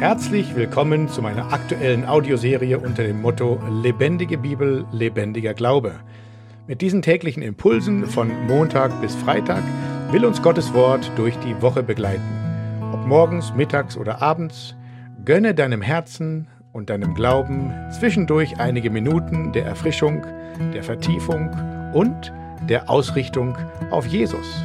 Herzlich willkommen zu meiner aktuellen Audioserie unter dem Motto Lebendige Bibel, lebendiger Glaube. Mit diesen täglichen Impulsen von Montag bis Freitag will uns Gottes Wort durch die Woche begleiten. Ob morgens, mittags oder abends, gönne deinem Herzen und deinem Glauben zwischendurch einige Minuten der Erfrischung, der Vertiefung und der Ausrichtung auf Jesus.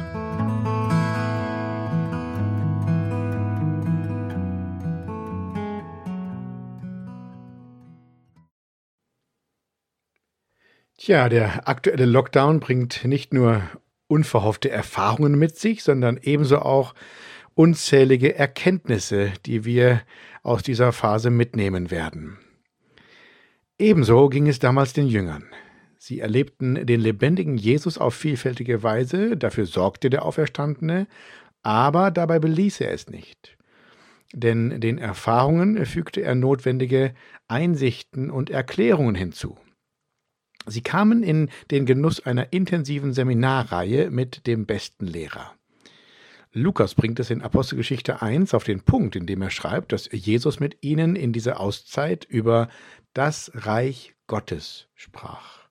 Tja, der aktuelle Lockdown bringt nicht nur unverhoffte Erfahrungen mit sich, sondern ebenso auch unzählige Erkenntnisse, die wir aus dieser Phase mitnehmen werden. Ebenso ging es damals den Jüngern. Sie erlebten den lebendigen Jesus auf vielfältige Weise, dafür sorgte der Auferstandene, aber dabei beließ er es nicht. Denn den Erfahrungen fügte er notwendige Einsichten und Erklärungen hinzu. Sie kamen in den Genuss einer intensiven Seminarreihe mit dem besten Lehrer. Lukas bringt es in Apostelgeschichte 1 auf den Punkt, indem er schreibt, dass Jesus mit ihnen in dieser Auszeit über das Reich Gottes sprach.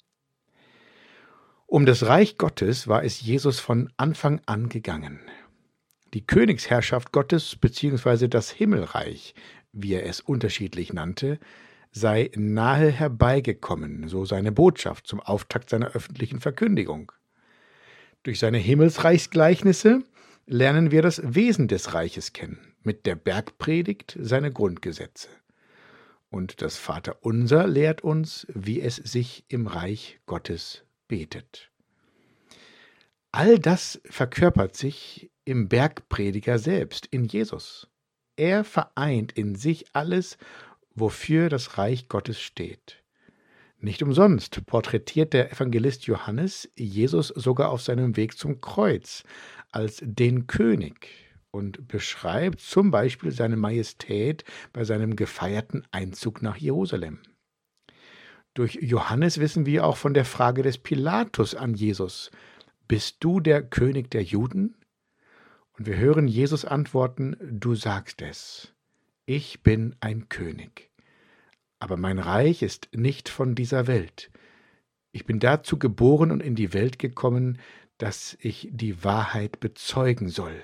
Um das Reich Gottes war es Jesus von Anfang an gegangen. Die Königsherrschaft Gottes bzw. das Himmelreich, wie er es unterschiedlich nannte, sei nahe herbeigekommen, so seine Botschaft zum Auftakt seiner öffentlichen Verkündigung. Durch seine Himmelsreichsgleichnisse lernen wir das Wesen des Reiches kennen, mit der Bergpredigt seine Grundgesetze. Und das Vaterunser lehrt uns, wie es sich im Reich Gottes betet. All das verkörpert sich im Bergprediger selbst, in Jesus. Er vereint in sich alles, wofür das Reich Gottes steht. Nicht umsonst porträtiert der Evangelist Johannes Jesus sogar auf seinem Weg zum Kreuz als den König und beschreibt zum Beispiel seine Majestät bei seinem gefeierten Einzug nach Jerusalem. Durch Johannes wissen wir auch von der Frage des Pilatus an Jesus: Bist du der König der Juden? Und wir hören Jesus antworten: Du sagst es. Ich bin ein König. Aber mein Reich ist nicht von dieser Welt. Ich bin dazu geboren und in die Welt gekommen, dass ich die Wahrheit bezeugen soll.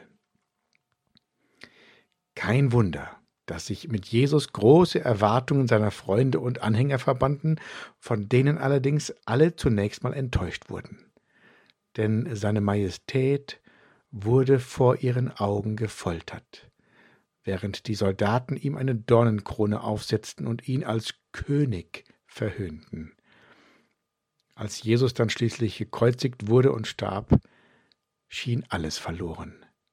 Kein Wunder, dass sich mit Jesus große Erwartungen seiner Freunde und Anhänger verbanden, von denen allerdings alle zunächst mal enttäuscht wurden. Denn seine Majestät wurde vor ihren Augen gefoltert, während die Soldaten ihm eine Dornenkrone aufsetzten und ihn als König verhöhnten. Als Jesus dann schließlich gekreuzigt wurde und starb, schien alles verloren.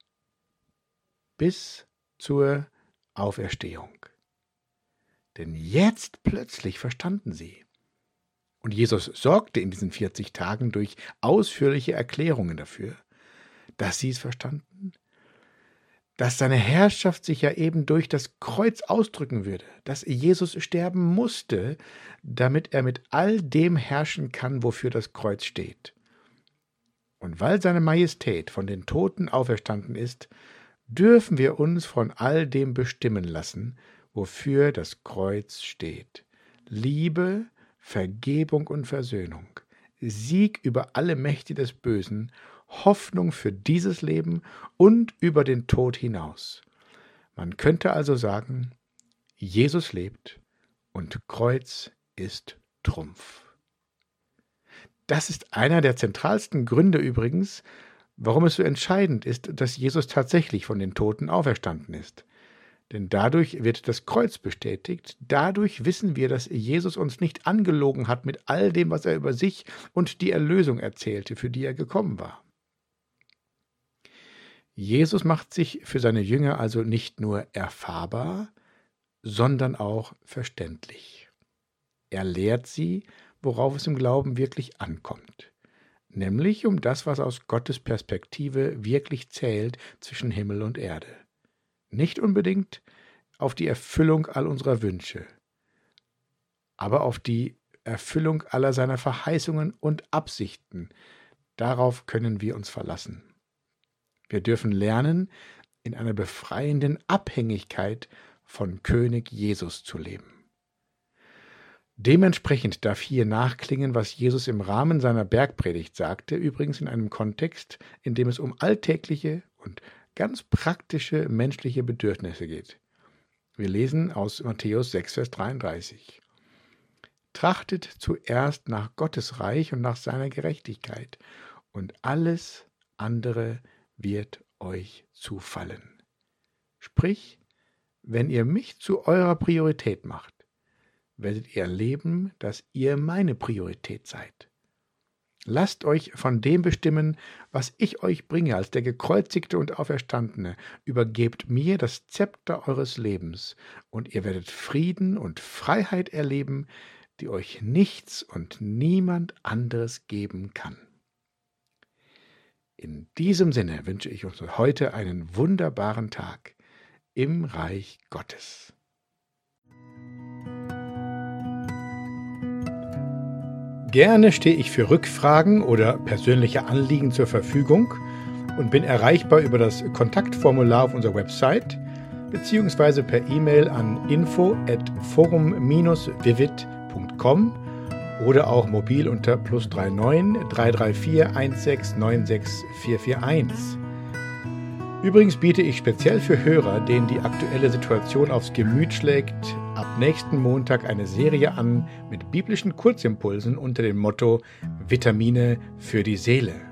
Bis zur Auferstehung. Denn jetzt plötzlich verstanden sie. Und Jesus sorgte in diesen 40 Tagen durch ausführliche Erklärungen dafür, dass sie es verstanden, dass seine Herrschaft sich ja eben durch das Kreuz ausdrücken würde, dass Jesus sterben musste, damit er mit all dem herrschen kann, wofür das Kreuz steht. Und weil seine Majestät von den Toten auferstanden ist, dürfen wir uns von all dem bestimmen lassen, wofür das Kreuz steht. Liebe, Vergebung und Versöhnung, Sieg über alle Mächte des Bösen, Hoffnung für dieses Leben und über den Tod hinaus. Man könnte also sagen, Jesus lebt und Kreuz ist Trumpf. Das ist einer der zentralsten Gründe übrigens, warum es so entscheidend ist, dass Jesus tatsächlich von den Toten auferstanden ist. Denn dadurch wird das Kreuz bestätigt, dadurch wissen wir, dass Jesus uns nicht angelogen hat mit all dem, was er über sich und die Erlösung erzählte, für die er gekommen war. Jesus macht sich für seine Jünger also nicht nur erfahrbar, sondern auch verständlich. Er lehrt sie, worauf es im Glauben wirklich ankommt, nämlich um das, was aus Gottes Perspektive wirklich zählt zwischen Himmel und Erde. Nicht unbedingt auf die Erfüllung all unserer Wünsche, aber auf die Erfüllung aller seiner Verheißungen und Absichten. Darauf können wir uns verlassen. Wir dürfen lernen, in einer befreienden Abhängigkeit von König Jesus zu leben. Dementsprechend darf hier nachklingen, was Jesus im Rahmen seiner Bergpredigt sagte, übrigens in einem Kontext, in dem es um alltägliche und ganz praktische menschliche Bedürfnisse geht. Wir lesen aus Matthäus 6, Vers 33. Trachtet zuerst nach Gottes Reich und nach seiner Gerechtigkeit, und alles andere wird euch zufallen. Sprich, wenn ihr mich zu eurer Priorität macht, werdet ihr erleben, dass ihr meine Priorität seid. Lasst euch von dem bestimmen, was ich euch bringe als der Gekreuzigte und Auferstandene. Übergebt mir das Zepter eures Lebens, und ihr werdet Frieden und Freiheit erleben, die euch nichts und niemand anderes geben kann. In diesem Sinne wünsche ich uns heute einen wunderbaren Tag im Reich Gottes. Gerne stehe ich für Rückfragen oder persönliche Anliegen zur Verfügung und bin erreichbar über das Kontaktformular auf unserer Website beziehungsweise per E-Mail an info@forum-vivid.com oder auch mobil unter +39 334 16 96 441. Übrigens biete ich speziell für Hörer, denen die aktuelle Situation aufs Gemüt schlägt, ab nächsten Montag eine Serie an mit biblischen Kurzimpulsen unter dem Motto Vitamine für die Seele.